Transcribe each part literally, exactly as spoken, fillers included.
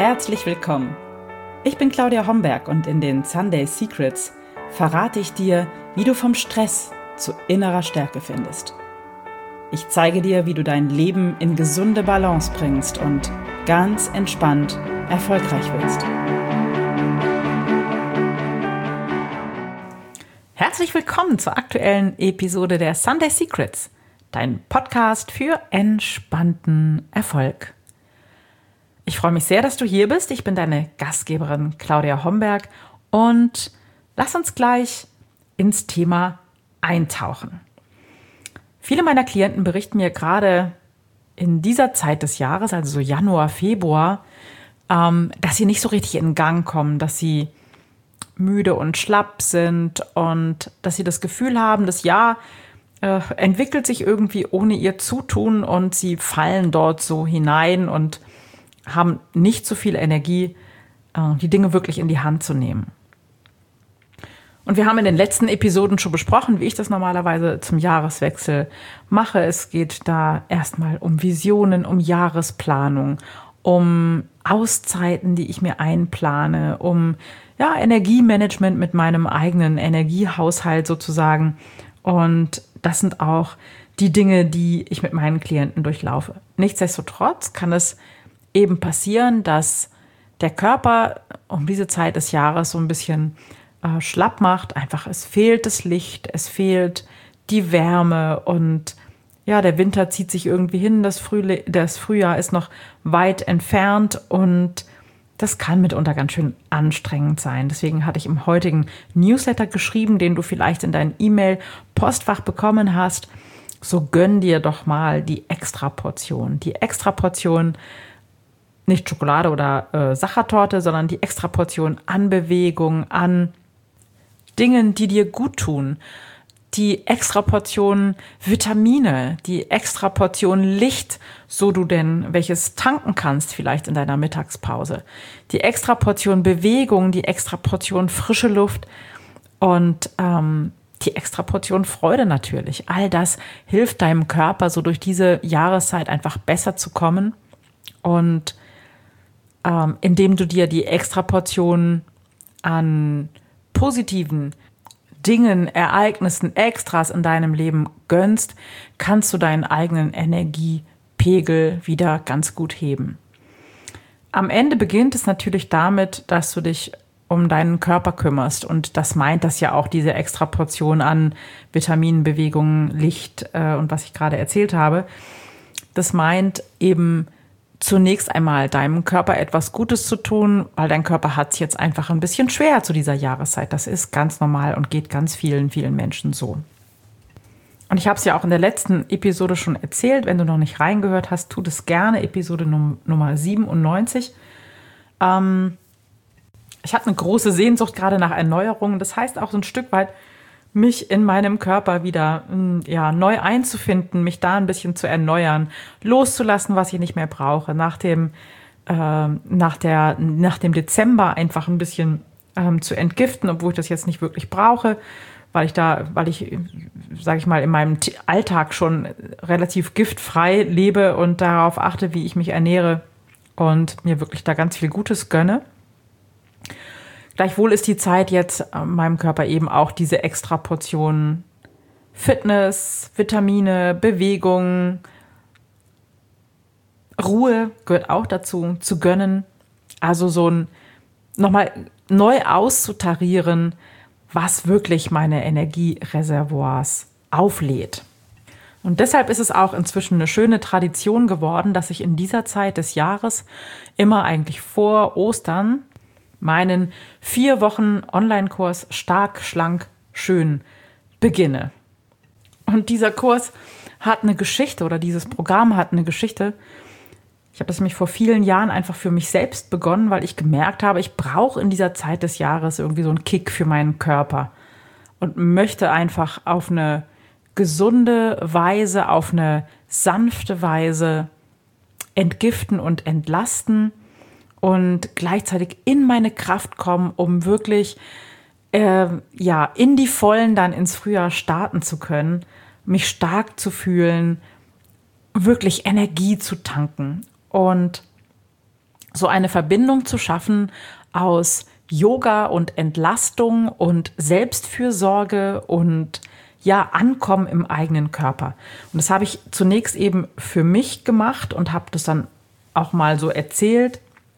Herzlich willkommen. Ich bin Claudia Homberg und in den Sunday Secrets verrate ich dir, wie du vom Stress zu innerer Stärke findest. Ich zeige dir, wie du dein Leben in gesunde Balance bringst und ganz entspannt erfolgreich wirst. Herzlich willkommen zur aktuellen Episode der Sunday Secrets, dein Podcast für entspannten Erfolg. Ich freue mich sehr, dass du hier bist. Ich bin deine Gastgeberin Claudia Homberg und lass uns gleich ins Thema eintauchen. Viele meiner Klienten berichten mir gerade in dieser Zeit des Jahres, also so Januar, Februar, ähm, dass sie nicht so richtig in Gang kommen, dass sie müde und schlapp sind und dass sie das Gefühl haben, das Jahr äh, entwickelt sich irgendwie ohne ihr Zutun und sie fallen dort so hinein und haben nicht so viel Energie, äh, die Dinge wirklich in die Hand zu nehmen. Und wir haben in den letzten Episoden schon besprochen, wie ich das normalerweise zum Jahreswechsel mache. Es geht da erstmal um Visionen, um Jahresplanung, um Auszeiten, die ich mir einplane, um ja, Energiemanagement mit meinem eigenen Energiehaushalt sozusagen. Und das sind auch die Dinge, die ich mit meinen Klienten durchlaufe. Nichtsdestotrotz kann es eben passieren, dass der Körper um diese Zeit des Jahres so ein bisschen äh, schlapp macht. Einfach, es fehlt das Licht, es fehlt die Wärme und ja, der Winter zieht sich irgendwie hin, das, Frühli- das Frühjahr ist noch weit entfernt und das kann mitunter ganz schön anstrengend sein. Deswegen hatte ich im heutigen Newsletter geschrieben, den du vielleicht in dein E-Mail-Postfach bekommen hast. So gönn dir doch mal die Extraportion. Die Extraportion, nicht Schokolade oder äh, Sachertorte, sondern die Extraportion an Bewegung, an Dingen, die dir gut tun. Die Extraportion Vitamine, die Extraportion Licht, so du denn welches tanken kannst, vielleicht in deiner Mittagspause. Die Extraportion Bewegung, die Extraportion frische Luft und ähm, die Extraportion Freude natürlich. All das hilft deinem Körper, so durch diese Jahreszeit einfach besser zu kommen. Und ähm, indem du dir die Extraportion an positiven Dingen, Ereignissen, Extras in deinem Leben gönnst, kannst du deinen eigenen Energiepegel wieder ganz gut heben. Am Ende beginnt es natürlich damit, dass du dich um deinen Körper kümmerst und das meint das ja auch, diese Extraportion an Vitaminen, Bewegungen, Licht äh, und was ich gerade erzählt habe. Das meint eben zunächst einmal deinem Körper etwas Gutes zu tun, weil dein Körper hat es jetzt einfach ein bisschen schwer zu dieser Jahreszeit. Das ist ganz normal und geht ganz vielen, vielen Menschen so. Und ich habe es ja auch in der letzten Episode schon erzählt. Wenn du noch nicht reingehört hast, tu das gerne. Episode Num- Nummer siebenundneunzig. Ähm, ich habe eine große Sehnsucht gerade nach Erneuerung. Das heißt auch so ein Stück weit, mich in meinem Körper wieder ja, neu einzufinden, mich da ein bisschen zu erneuern, loszulassen, was ich nicht mehr brauche. Nach dem, äh, nach der, nach dem Dezember einfach ein bisschen ähm, zu entgiften, obwohl ich das jetzt nicht wirklich brauche, weil ich da, weil ich, sage ich mal, in meinem Alltag schon relativ giftfrei lebe und darauf achte, wie ich mich ernähre und mir wirklich da ganz viel Gutes gönne. Gleichwohl ist die Zeit jetzt meinem Körper eben auch diese extra Portion Fitness, Vitamine, Bewegung, Ruhe gehört auch dazu, zu gönnen. Also so ein nochmal neu auszutarieren, was wirklich meine Energiereservoirs auflädt. Und deshalb ist es auch inzwischen eine schöne Tradition geworden, dass ich in dieser Zeit des Jahres immer eigentlich vor Ostern meinen vier Wochen Online-Kurs Stark, Schlank, Schön beginne. Und dieser Kurs hat eine Geschichte oder dieses Programm hat eine Geschichte. Ich habe das nämlich vor vielen Jahren einfach für mich selbst begonnen, weil ich gemerkt habe, ich brauche in dieser Zeit des Jahres irgendwie so einen Kick für meinen Körper und möchte einfach auf eine gesunde Weise, auf eine sanfte Weise entgiften und entlasten und gleichzeitig in meine Kraft kommen, um wirklich äh, ja, in die Vollen dann ins Frühjahr starten zu können, mich stark zu fühlen, wirklich Energie zu tanken. Und so eine Verbindung zu schaffen aus Yoga und Entlastung und Selbstfürsorge und ja, Ankommen im eigenen Körper. Und das habe ich zunächst eben für mich gemacht und habe das dann auch mal so erzählt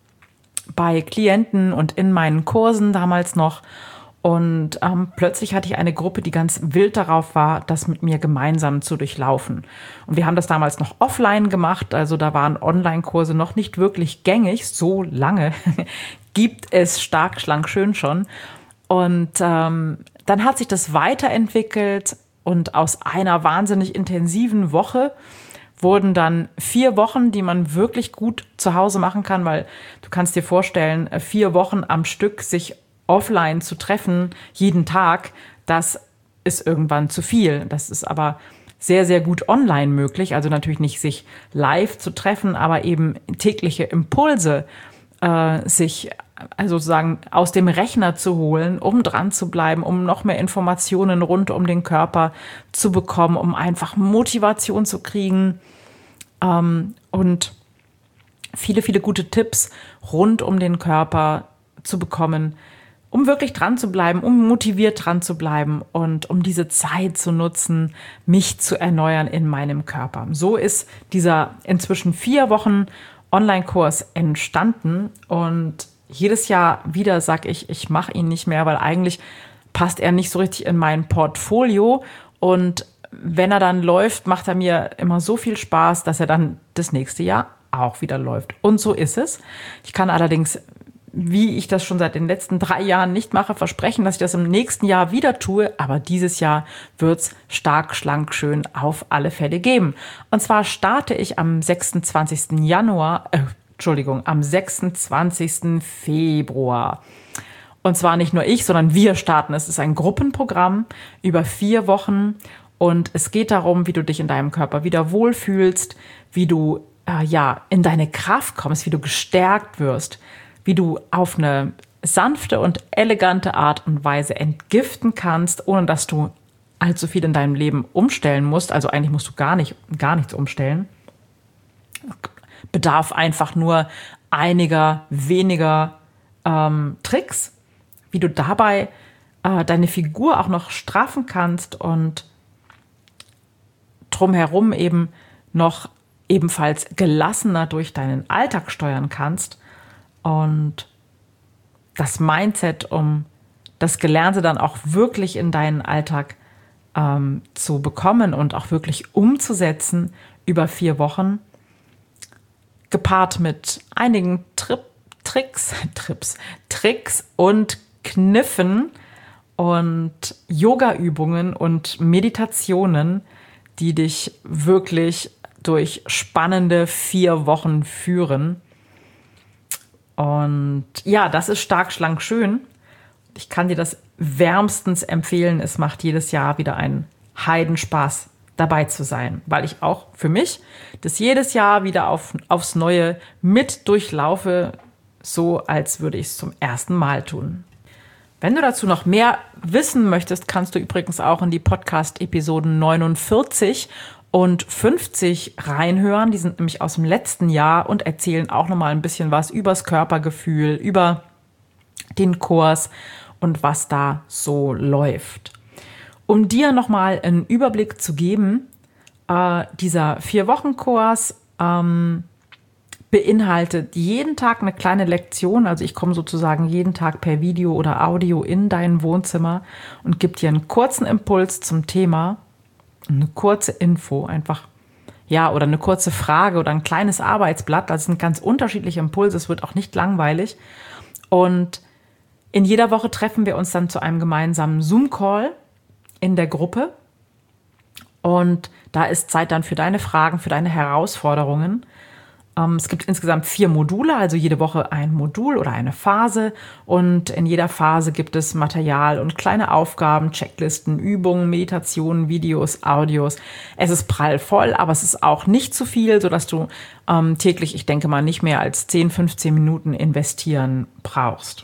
bei Klienten und in meinen Kursen damals noch. Und ähm, plötzlich hatte ich eine Gruppe, die ganz wild darauf war, das mit mir gemeinsam zu durchlaufen. Und wir haben das damals noch offline gemacht, also da waren Online-Kurse noch nicht wirklich gängig, so lange gibt es Stark, Schlank, Schön schon. Und ähm, dann hat sich das weiterentwickelt und aus einer wahnsinnig intensiven Woche wurden dann vier Wochen, die man wirklich gut zu Hause machen kann, weil du kannst dir vorstellen, vier Wochen am Stück sich offline zu treffen, jeden Tag, das ist irgendwann zu viel. Das ist aber sehr, sehr gut online möglich. Also natürlich nicht sich live zu treffen, aber eben tägliche Impulse äh, sich also sozusagen aus dem Rechner zu holen, um dran zu bleiben, um noch mehr Informationen rund um den Körper zu bekommen, um einfach Motivation zu kriegen ähm, und viele, viele gute Tipps rund um den Körper zu bekommen, um wirklich dran zu bleiben, um motiviert dran zu bleiben und um diese Zeit zu nutzen, mich zu erneuern in meinem Körper. So ist dieser inzwischen vier Wochen Online-Kurs entstanden und jedes Jahr wieder sage ich, ich mache ihn nicht mehr, weil eigentlich passt er nicht so richtig in mein Portfolio und wenn er dann läuft, macht er mir immer so viel Spaß, dass er dann das nächste Jahr auch wieder läuft. Und so ist es. Ich kann allerdings, wie ich das schon seit den letzten drei Jahren nicht mache, versprechen, dass ich das im nächsten Jahr wieder tue. Aber dieses Jahr wird's stark, schlank, schön auf alle Fälle geben. Und zwar starte ich am sechsundzwanzigsten Januar, äh, Entschuldigung, am sechsundzwanzigsten Februar. Und zwar nicht nur ich, sondern wir starten. Es ist ein Gruppenprogramm über vier Wochen. Und es geht darum, wie du dich in deinem Körper wieder wohlfühlst, wie du äh, ja in deine Kraft kommst, wie du gestärkt wirst, wie du auf eine sanfte und elegante Art und Weise entgiften kannst, ohne dass du allzu viel in deinem Leben umstellen musst. Also eigentlich musst du gar nicht, gar nichts umstellen. Bedarf einfach nur einiger weniger ähm, Tricks, wie du dabei äh, deine Figur auch noch straffen kannst und drumherum eben noch ebenfalls gelassener durch deinen Alltag steuern kannst. Und das Mindset, um das Gelernte dann auch wirklich in deinen Alltag ähm, zu bekommen und auch wirklich umzusetzen über vier Wochen, gepaart mit einigen Trip, Tricks, Trips, Tricks und Kniffen und Yoga-Übungen und Meditationen, die dich wirklich durch spannende vier Wochen führen. Und ja, das ist stark, schlank, schön. Ich kann dir das wärmstens empfehlen. Es macht jedes Jahr wieder einen Heidenspaß, dabei zu sein, weil ich auch für mich das jedes Jahr wieder auf, aufs Neue mit durchlaufe, so als würde ich es zum ersten Mal tun. Wenn du dazu noch mehr wissen möchtest, kannst du übrigens auch in die Podcast-Episoden neunundvierzig und fünfzig reinhören. Die sind nämlich aus dem letzten Jahr und erzählen auch nochmal ein bisschen was übers Körpergefühl, über den Kurs und was da so läuft. Um dir nochmal einen Überblick zu geben, äh, dieser Vier-Wochen-Kurs ähm, beinhaltet jeden Tag eine kleine Lektion. Also ich komme sozusagen jeden Tag per Video oder Audio in dein Wohnzimmer und gebe dir einen kurzen Impuls zum Thema, eine kurze Info einfach, ja, oder eine kurze Frage oder ein kleines Arbeitsblatt. Das sind ganz unterschiedliche Impulse, es wird auch nicht langweilig. Und in jeder Woche treffen wir uns dann zu einem gemeinsamen Zoom-Call in der Gruppe. Und da ist Zeit dann für deine Fragen, für deine Herausforderungen. Ähm, es gibt insgesamt vier Module, also jede Woche ein Modul oder eine Phase. Und in jeder Phase gibt es Material und kleine Aufgaben, Checklisten, Übungen, Meditationen, Videos, Audios. Es ist prall voll, aber es ist auch nicht zu viel, sodass du ähm, täglich, ich denke mal, nicht mehr als zehn, fünfzehn Minuten investieren brauchst.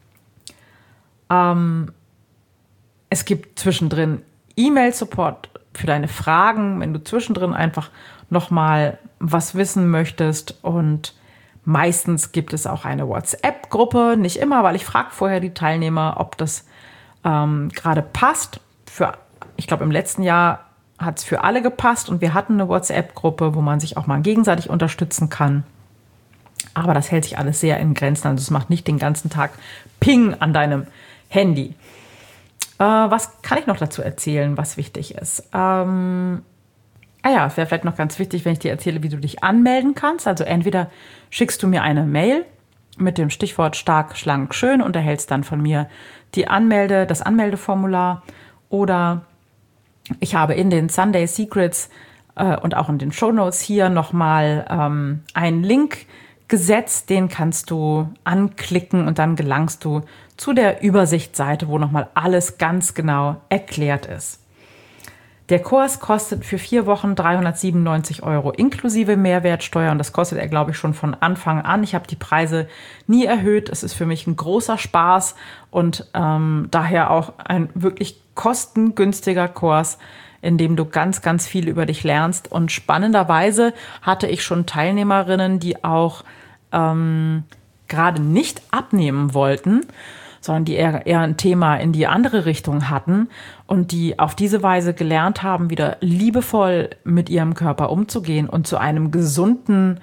Ähm, es gibt zwischendrin E-Mail-Support für deine Fragen, wenn du zwischendrin einfach nochmal was wissen möchtest. Und Meistens gibt es auch eine WhatsApp-Gruppe, nicht immer, weil ich frage vorher die Teilnehmer, ob das ähm, gerade passt. Für, ich glaube, im letzten Jahr hat es für alle gepasst und wir hatten eine WhatsApp-Gruppe, wo man sich auch mal gegenseitig unterstützen kann. Aber das hält sich alles sehr in Grenzen. Also es macht nicht den ganzen Tag Ping an deinem Handy. Äh, was kann ich noch dazu erzählen, was wichtig ist? Ähm, ah ja, es wäre vielleicht noch ganz wichtig, wenn ich dir erzähle, wie du dich anmelden kannst. Also entweder schickst du mir eine Mail mit dem Stichwort stark, schlank, schön und erhältst dann von mir die Anmelde, das Anmeldeformular. Oder ich habe in den Sunday Secrets äh, und auch in den Shownotes hier nochmal ähm, einen Link gesetzt, den kannst du anklicken und dann gelangst du zu der Übersichtsseite, wo nochmal alles ganz genau erklärt ist. Der Kurs kostet für vier Wochen dreihundertsiebenundneunzig Euro inklusive Mehrwertsteuer und das kostet er, glaube ich, schon von Anfang an. Ich habe die Preise nie erhöht. Es ist für mich ein großer Spaß und ähm, daher auch ein wirklich kostengünstiger Kurs, in dem du ganz, ganz viel über dich lernst. Und spannenderweise hatte ich schon Teilnehmerinnen, die auch ähm, gerade nicht abnehmen wollten, sondern die eher, eher ein Thema in die andere Richtung hatten und die auf diese Weise gelernt haben, wieder liebevoll mit ihrem Körper umzugehen und zu einem gesunden,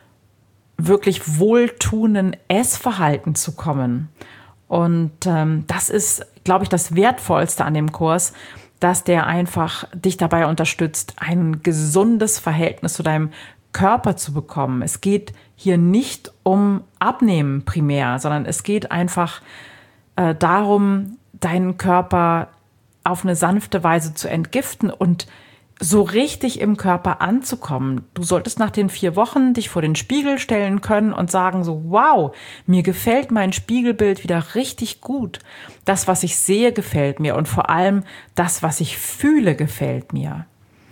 wirklich wohltuenden Essverhalten zu kommen. Und ähm, das ist, glaube ich, das Wertvollste an dem Kurs, dass der einfach dich dabei unterstützt, ein gesundes Verhältnis zu deinem Körper zu bekommen. Es geht hier nicht um Abnehmen primär, sondern es geht einfach äh, darum, deinen Körper auf eine sanfte Weise zu entgiften und so richtig im Körper anzukommen. Du solltest nach den vier Wochen dich vor den Spiegel stellen können und sagen so, wow, mir gefällt mein Spiegelbild wieder richtig gut. Das, was ich sehe, gefällt mir und vor allem das, was ich fühle, gefällt mir.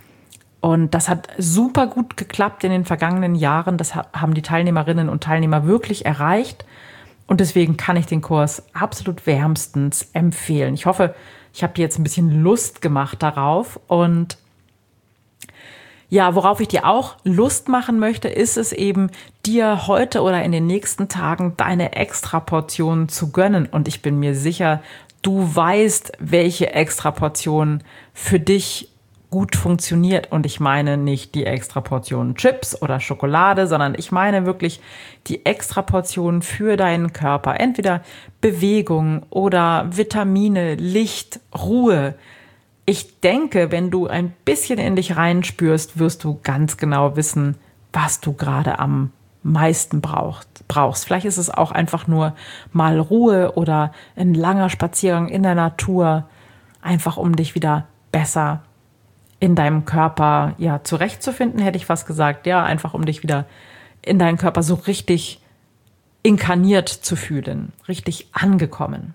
Und das hat super gut geklappt in den vergangenen Jahren. Das haben die Teilnehmerinnen und Teilnehmer wirklich erreicht. Und deswegen kann ich den Kurs absolut wärmstens empfehlen. Ich hoffe, ich habe dir jetzt ein bisschen Lust gemacht darauf. Und ja, worauf ich dir auch Lust machen möchte, ist es eben, dir heute oder in den nächsten Tagen deine Extraportionen zu gönnen. Und ich bin mir sicher, du weißt, welche Extraportion für dich gut funktioniert. Und ich meine nicht die Extraportionen Chips oder Schokolade, sondern ich meine wirklich die Extraportionen für deinen Körper. Entweder Bewegung oder Vitamine, Licht, Ruhe. Ich denke, wenn du ein bisschen in dich reinspürst, wirst du ganz genau wissen, was du gerade am meisten brauchst. brauchst. Vielleicht ist es auch einfach nur mal Ruhe oder ein langer Spaziergang in der Natur, einfach um dich wieder besser in deinem Körper ja zurechtzufinden, hätte ich fast gesagt. Ja, einfach um dich wieder in deinen Körper so richtig inkarniert zu fühlen, richtig angekommen.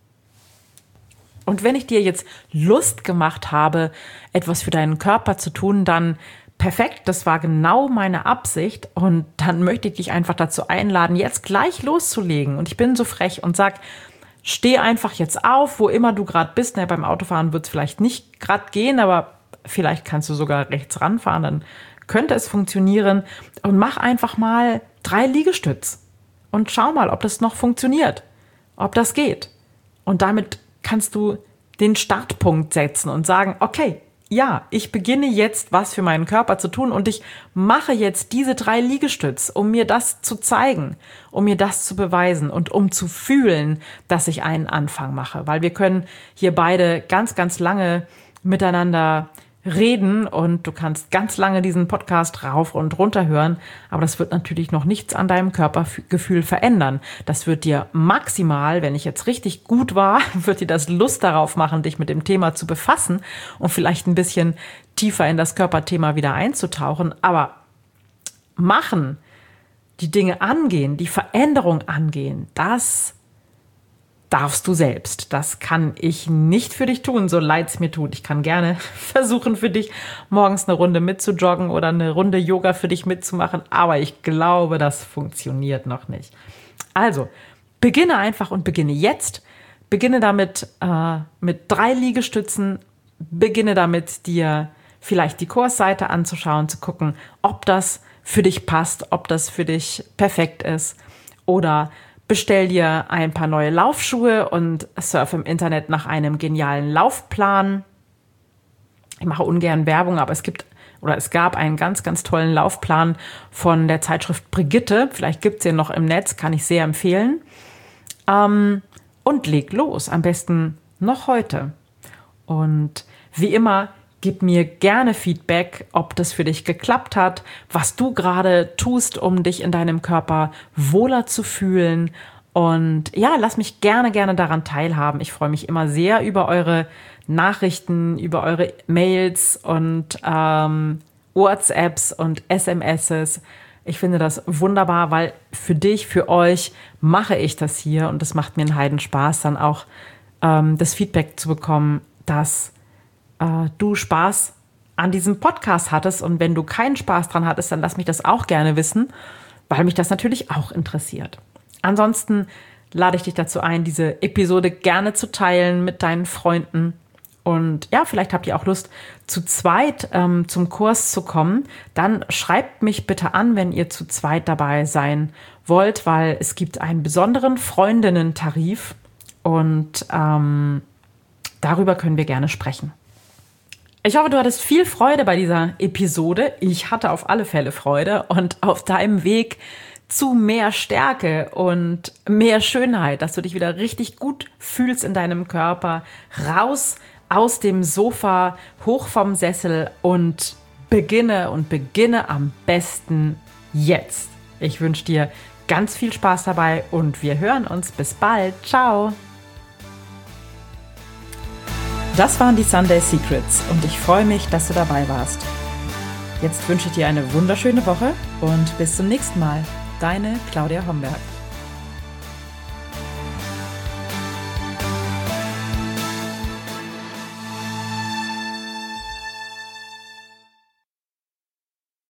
Und wenn ich dir jetzt Lust gemacht habe, etwas für deinen Körper zu tun, dann perfekt, das war genau meine Absicht. Und dann möchte ich dich einfach dazu einladen, jetzt gleich loszulegen. Und ich bin so frech und sag, steh einfach jetzt auf, wo immer du gerade bist. Na, beim Autofahren wird es vielleicht nicht gerade gehen, aber vielleicht kannst du sogar rechts ranfahren, dann könnte es funktionieren. Und mach einfach mal drei Liegestütz und schau mal, ob das noch funktioniert, ob das geht. Und damit kannst du den Startpunkt setzen und sagen, okay, ja, ich beginne jetzt was für meinen Körper zu tun und ich mache jetzt diese drei Liegestütz, um mir das zu zeigen, um mir das zu beweisen und um zu fühlen, dass ich einen Anfang mache. Weil wir können hier beide ganz, ganz lange miteinander reden und du kannst ganz lange diesen Podcast rauf und runter hören, aber das wird natürlich noch nichts an deinem Körpergefühl verändern. Das wird dir maximal, wenn ich jetzt richtig gut war, wird dir das Lust darauf machen, dich mit dem Thema zu befassen und vielleicht ein bisschen tiefer in das Körperthema wieder einzutauchen. Aber machen, die Dinge angehen, die Veränderung angehen, das darfst du selbst. Das kann ich nicht für dich tun, so leid es mir tut. Ich kann gerne versuchen, für dich morgens eine Runde mitzujoggen oder eine Runde Yoga für dich mitzumachen, aber ich glaube, das funktioniert noch nicht. Also, beginne einfach und beginne jetzt. Beginne damit äh, mit drei Liegestützen. Beginne damit, dir vielleicht die Kursseite anzuschauen, zu gucken, ob das für dich passt, ob das für dich perfekt ist. Oder bestell dir ein paar neue Laufschuhe und surf im Internet nach einem genialen Laufplan. Ich mache ungern Werbung, aber es gibt oder es gab einen ganz, ganz tollen Laufplan von der Zeitschrift Brigitte. Vielleicht gibt es den noch im Netz, kann ich sehr empfehlen. Ähm, und leg los, am besten noch heute. Und wie immer, gib mir gerne Feedback, ob das für dich geklappt hat, was du gerade tust, um dich in deinem Körper wohler zu fühlen. Und ja, lass mich gerne, gerne daran teilhaben. Ich freue mich immer sehr über eure Nachrichten, über eure Mails und ähm, WhatsApps und S M Ses. Ich finde das wunderbar, weil für dich, für euch mache ich das hier und es macht mir einen Heidenspaß, dann auch ähm, das Feedback zu bekommen, dass äh, du Spaß an diesem Podcast hattest. Und wenn du keinen Spaß dran hattest, dann lass mich das auch gerne wissen, weil mich das natürlich auch interessiert. Ansonsten lade ich dich dazu ein, diese Episode gerne zu teilen mit deinen Freunden. Und ja, vielleicht habt ihr auch Lust, zu zweit ähm, zum Kurs zu kommen. Dann schreibt mich bitte an, wenn ihr zu zweit dabei sein wollt, weil es gibt einen besonderen Freundinnen-Tarif und ähm, darüber können wir gerne sprechen. Ich hoffe, du hattest viel Freude bei dieser Episode. Ich hatte auf alle Fälle Freude und auf deinem Weg zu mehr Stärke und mehr Schönheit, dass du dich wieder richtig gut fühlst in deinem Körper, raus aus dem Sofa, hoch vom Sessel und beginne und beginne am besten jetzt. Ich wünsche dir ganz viel Spaß dabei und wir hören uns. Bis bald. Ciao. Das waren die Sunday Secrets und ich freue mich, dass du dabei warst. Jetzt wünsche ich dir eine wunderschöne Woche und bis zum nächsten Mal. Deine Claudia Homberg.